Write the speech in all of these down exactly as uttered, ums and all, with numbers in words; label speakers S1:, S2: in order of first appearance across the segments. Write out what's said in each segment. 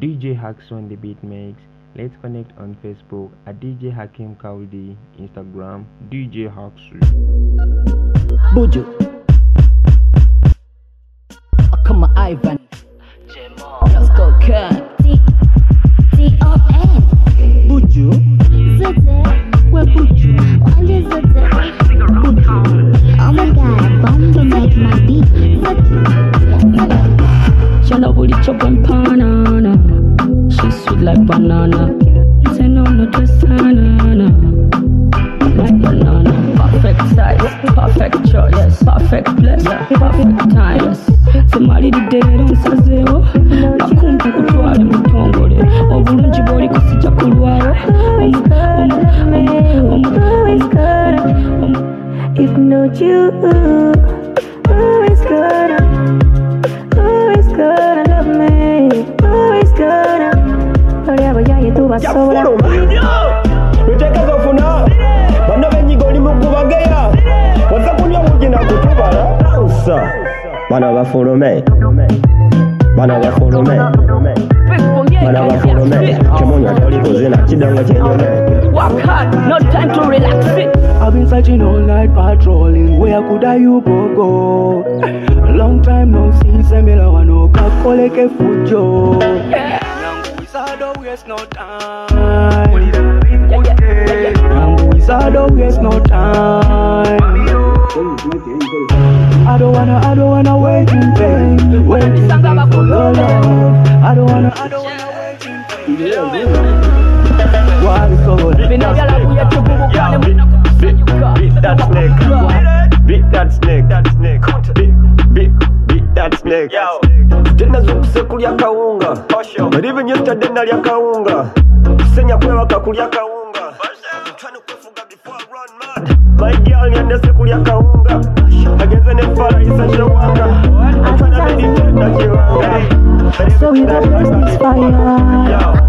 S1: D J Haxu on the beat mix. Let's connect on Facebook at D J Hakim Kaudi, Instagram D J Haxu.
S2: Buju. Come on, Ivan. Let's go, Ken.
S3: D O N.
S2: Buju.
S3: Zete.
S2: Where Buju?
S3: Only Zete. Buju. Oh my God, bomb to make my beat.
S2: Shana booty chopping banana. She's sweet like banana. Say no, no, just banana. Like banana. Perfect size, perfect choice, perfect place, perfect time. Somebody the day don't say zero. Nakumpa kutwale mutongole. Obulungi boli kusija kulwawo.
S4: If not you, who is gonna, who is gonna love me? Who is gonna? Olia boya yetu basola.
S5: Ruteka funa. Bana benyigo ni mukubageya. Waza kunya mugina kutubala. Usa. Bana bafolome. Bana bafolome. Bana bafolome. Kemonya toli kuzina kidanga chenyone.
S2: Work hard, no time to relax it.
S6: I've been searching all night patrolling. Where could I you go go? A long time no see. Semela wano kakoleke fujo. Nangu isado waste no time. Nangu isado waste no time. I don't wanna, I don't wanna wait in vain. Waiting for your love. I don't wanna, I don't wanna wait in vain. What is going on?
S5: Beat that snake, beat that snake, that snake, beat, beat, beat that snake. Yo, tena zupse kulya kaunga. But even yesterday nalya kaunga. Senya kwewa kakulya kaunga. I'm trying to kufuga before I run mad. My girl nyende se kulya kaunga. Ageze ne fara isa shawanga. I'm trying to meditate na kiwanga.
S4: So we got this fire.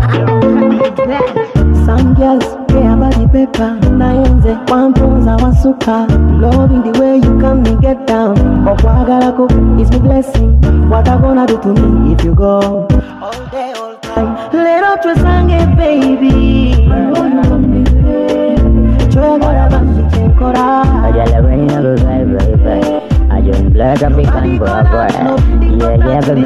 S4: Some girls care about the paper. Nayenze wampoza wasuka. Loving the way you come and get down. Okwagalako is my blessing. What I gonna do to me if you go all day, all time? Let up to sange, baby. Choya gora basi chenkora.
S7: Ajala when you go bye bye bye. I just black African boy boy. Yeah yeah baby.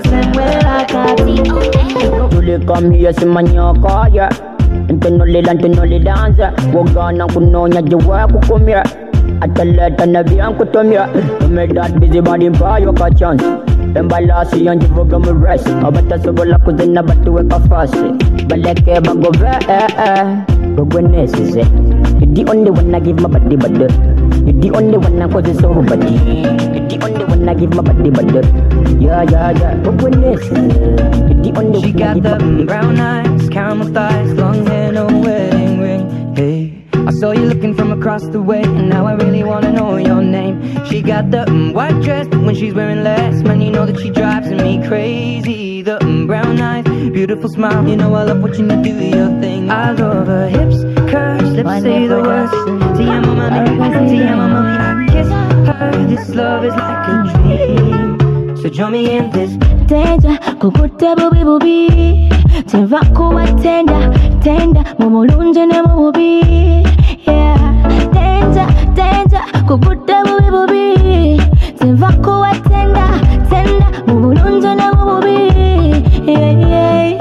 S7: You come here see my nyoko yeah. Ntunuli la ntunuli danza. Wogana kunonya jiwa kukumia. Ataleta na bian kutumia. You make that busy body buy you a chance. Embalasi yanjivuga mu rest. Abatasobola kuzina batuweka fasi. Baleke bagove eh eh. Gogwenesi se. You're the only one I give my body butter. You're the only one I cause it's over body. You're the only one I give my body butter. Yeah, yeah, yeah. Gogwenesi. You're the only
S8: she
S7: one I give
S8: got
S7: my
S8: the brown eyes, caramel thighs, long hair, no wedding ring. Hey, I saw you looking from across the way, and now I really wanna know your name. She got the mm, white dress, but when she's wearing less, man, you know that she drives me crazy. The mm, brown eyes, beautiful smile, you know I love watching you do your thing. I love her hips, curves, lips say the words. Te amo mami, te amo mami. I kiss her. This love is like a dream. So join me in this.
S4: Danger, kukute bubi bubi. Tenva kuwa tenda, tenda. Momolunje ne mububi. Yeah, danger, danger, kukute bubi bubi. Tenva kuwa tenda, tenda. Momolunje ne mububi. Yeah, yeah.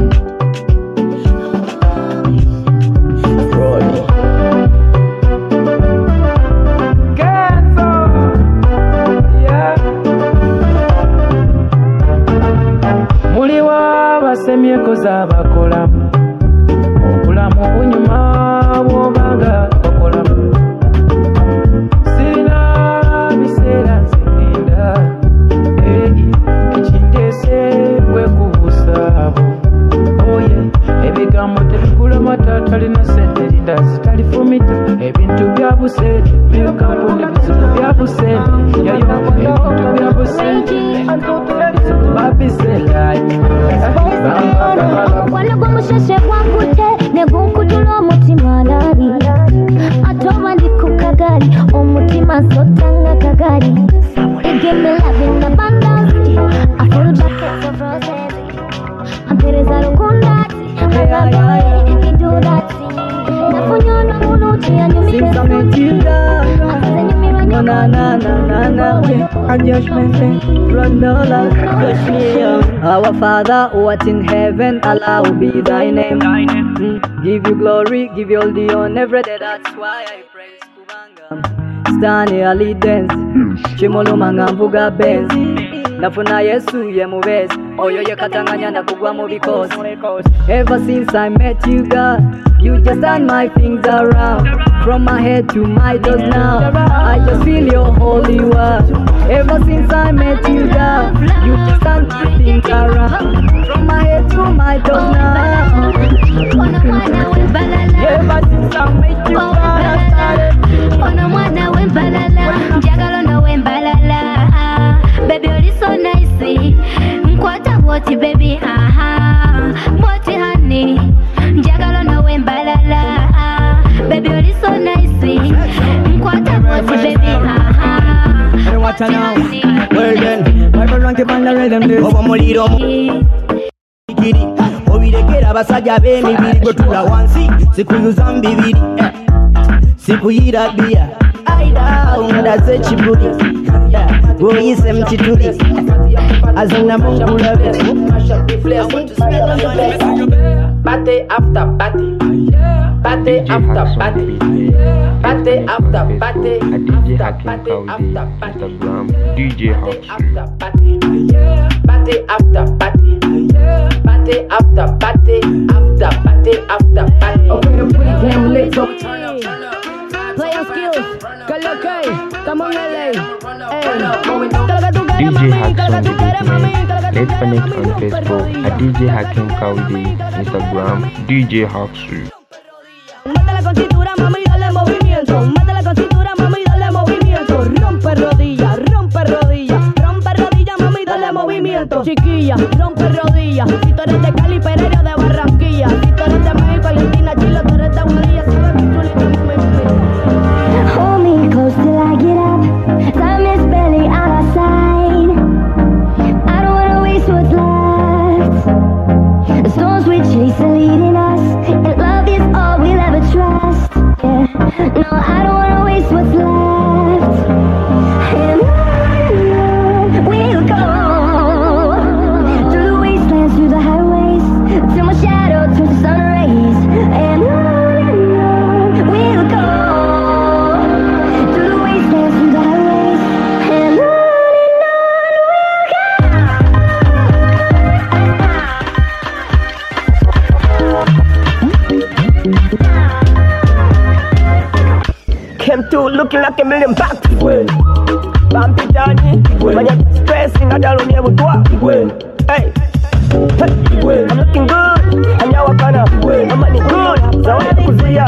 S6: Semyeko z'abakolamu obulamu bunyuma bw'obanga okolamu sirina biseera nzigenda ekindeese bwe kubusaabo oye ebigambo tebikulama tatalina sente linda zitalifumita ebintu bya busente ebigambo nebizibu bya busente yayo ebintu bya busente babiselayi
S4: Wano gumusheshe kwa kute ne gunkutula mu
S3: ampereza rukundati Araboye, he do that thing Nafunyona muluti anyumike
S9: Since I met you, girl No, na, na, na, na, na And judgment, run no love Push me on Our Father, who art in heaven Hallowed be thy name mm. Give you glory, give you all the honor every day That's why I praise Kubanga Stani ali dance Chimolo manga mvuga benzi Nafuna Yesu ye mubezi Oyo ye katanganya na kugwa mu because Ever since I met you, God You just turn my things around From my head to my toes now I just feel your holy word Ever since I met you, God You just turn my things around From my head to my toes now Ever since I met you, God I started
S3: Ona mwana wembalala Njagalo no wembalala Baby you're so nice Mkwata woti baby aha Woti honey Njagalo no wembalala Baby you're so nice Mkwata woti baby aha
S9: Hey watch out now Well then Bible rank on the rhythm this Obo muliro Kiri Obirekera abasajja b'emibiri gwe tula wansi Sikuyuza mbibiri Sikuyira bia Aida undaze chibuli Goyise mchituli Azina mungu lebe Party after party Party after party Party after party
S1: D J Hakim Kaudi Instagram D J Hawksu
S9: Party after party Party after party After party after party Okay, the pregame lit up Player skills, Kalokay, come on L A
S1: D J Hakim Let's connect on Facebook at D J Hakim Kaudi Instagram D J Hawksu
S9: Mátala con cintura, mami, dale movimiento. Mátala con cintura, mami, dale movimiento. Rompe rodilla, rompe rodilla, rompe rodilla, mami, dale movimiento. Chiquilla, rompe rodilla. Si tú eres de Cali, Pereira, de Barranquilla. Si tú eres de México, Argentina, Chile, tú eres de Guadilla. Sabes que chulita, mami.
S3: Hold me close till I get up Time is barely on our side I don't wanna waste what's left The storms we chase are leading us And love is all we'll ever trust Yeah, no, I don't wanna waste what's left And on we'll go Through the wastelands, through the highways Till my shadow turns to sun rays And on and on we'll go
S5: Came through looking like a million bucks. Well, Bumpy Tony, when you're stressing, I don't know what. Well, hey, hey, well, I'm looking good, and now I'm gonna. I'm money good, so I have to see ya.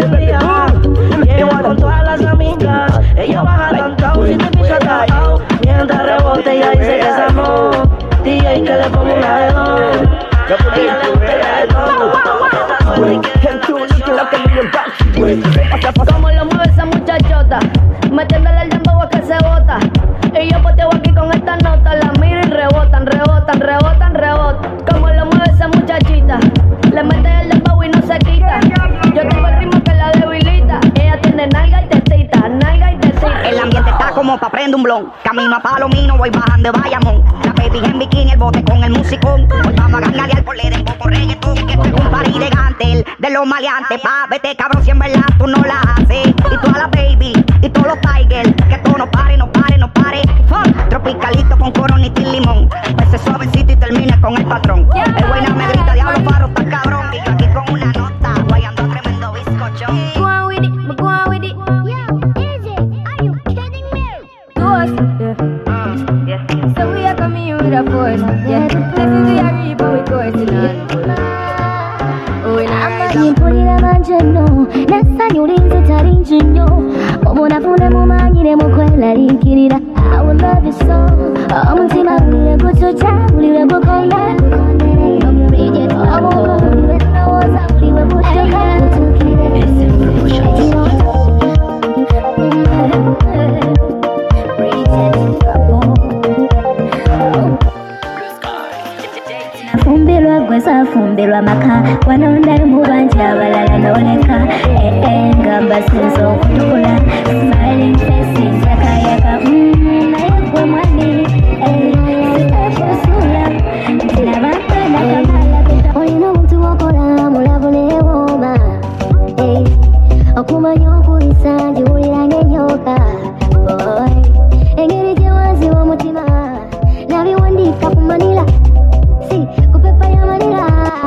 S9: Con todas las amigas, ella baja downtown si te pica atado. Mientras rebote ella dice que es amor. D J que le pongo una de dos. Ella le gusta el reggaetón.
S5: Came through looking like a million bucks.
S9: Como lo mueve esa muchachota, metiéndole el dembow a que se bota. Y yo poteo aquí con esta nota, la miro y rebotan, rebotan, rebotan, rebotan. Como lo mueve esa muchachita, le mete el dembow y no se quita. Yo tengo el ritmo que la debilita. Ella tiene nalga y tetita, nalga y tetita.
S10: El ambiente está como pa' prender un blon. Camino a Palomino, voy bajando de Bayamón. La baby en bikini, el bote con el musicón. Hoy vamos a gangarear por leer poco reggaetón. Que estoy con un party de gantel, de los maleantes. Pa' vete cabrón, si en verdad tú no la haces. Y toda la baby, y todos los tigers. Que todo no pare, no pare, no pare. Fuck, tropicalito con coronita y limón. Ese suavecito y termina con el patrón. El buena me grita, diablo faro, está cabrón. Y yo aquí con una nota, guayando tremendo bizcocho.
S3: Go on with it, go on with it. Yo, Izzy, are you kidding me?
S9: Ghost, yeah. yeah. So we are coming with a force, yeah. Listen to your reap and we coursing on. Oh, we not rise up.
S3: polina mangiano, nessa ulinzi tarinjinyo. Omona fune mu manyire mu kwela linkirira. I will love you so. Omutima ule kuchocha, ule bukonda. I'm your radio. fumbirwa gwe saafumbirwa maka wanonda mu bangi abalala n'oleka ee ngamba sinza okutukula smiling face yakayaka naye gwe mwani sitakusula nabakana kamala olina omuntu wokola mulabu newooma okumanya okulisa njiwulira ng'enyoka engeri gye wanziwa omutima nabiwandiika ku manira si ku pepa ya manira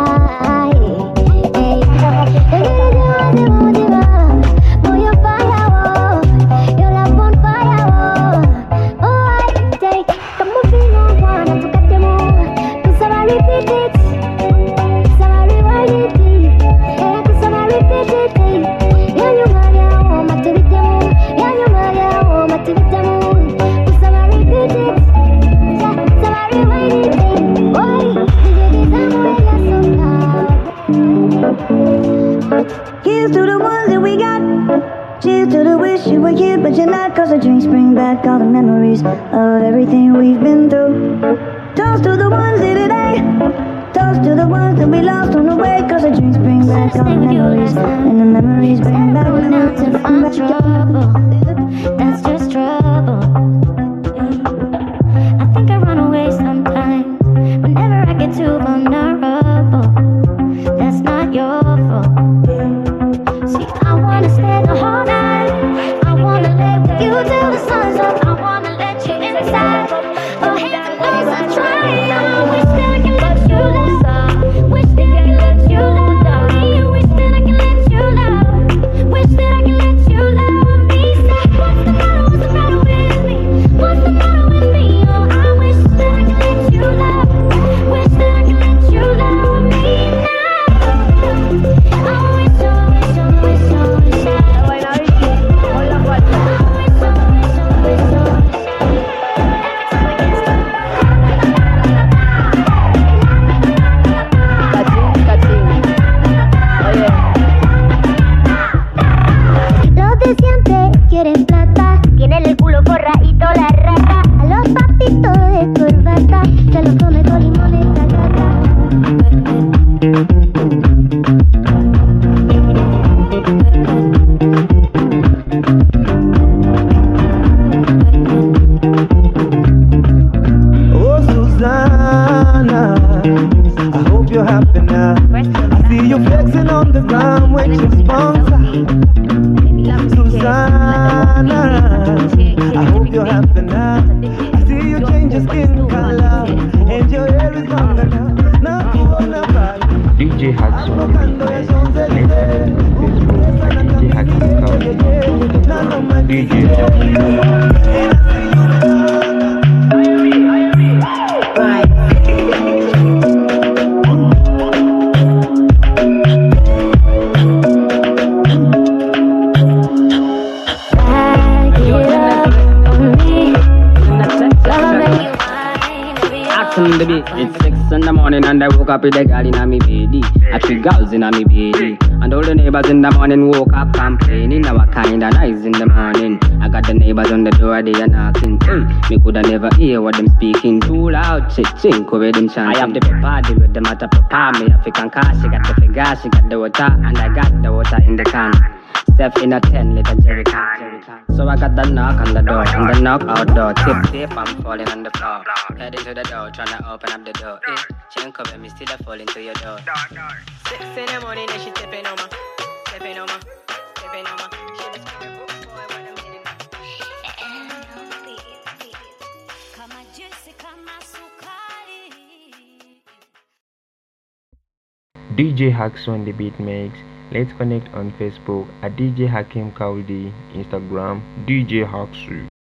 S3: engeri gye wanziwa omutima moyo fire your love on fire oh I take kamufino kwana tukaddemu tusaba repeat it tusaba rewind it eh tusaba repeat it yanyuma yawo matibiddemu yanyuma yawo matibiddemu tusaba repeat it tusaba rewind it boy nigedizamu
S11: Here's to the ones that we got. Cheers to the wish you were here but you're not. Cause the drinks bring back all the memories of everything we've been through. Toast to the ones here today. Toast to the ones that we lost on the way. Cause the drinks bring back all the memories. And the memories bring back memories.
S3: to find trouble. That's just trouble. I think I run away sometimes whenever I get too vulnerable. That's not your fault. See, I wanna stay the whole night. I wanna lay with you till the sun's up. I wanna let you inside. But heaven knows I'm trying. I wish that I can let you love. Wish that I can let you love me. Wish that I can let you love. Wish that I can let you love me. Say, what's the matter? What's the matter with me? What's the matter with me? Oh, I wish that I can let you love. Wish that I can let you love me now. I wish, I wish, I wish, I wish I. Los de siempre quieren plata, tienen el culo forradito la rata. A los papitos de corbata se los come con limón esta gata.
S6: Oh Susanna, I hope you're happy now. I see you flexing on the ground with your sponsor. Susanna, I hope you're happy now. I see you change your skin color and your hair is longer now. Now you wanna buy
S1: D J Hackson on the beat. Facebook at D J Hackson County. D J Hackson.
S7: On the beat. It's six in the morning and I woke up with a girl in me bed. I three girls in me bed. And all the neighbors in the morning woke up complaining. Now I kinda nice in the morning. I got the neighbors on the door, they are knocking. Hey, me coulda never hear what them speaking. Too loud, chick chink with them chant. I have the party with the matter papa. Me African car, she got the figure, she got the water, and I got the water in the can. Step in a ten liter jerry can. So I got the knock on the door, and the knock outdoor. Tip tip, I'm falling on the floor. Heading to the door, trying to open up the door. Eh, she ain't cover me, still I fall into your door. Six in the morning, and she tipping on my, tipping on my, tipping on my. She just put the book boy when I'm hitting.
S1: D J Hacks on the beat mix. Let's connect on Facebook at D J Hakim Kaudi, Instagram D J Hacksu.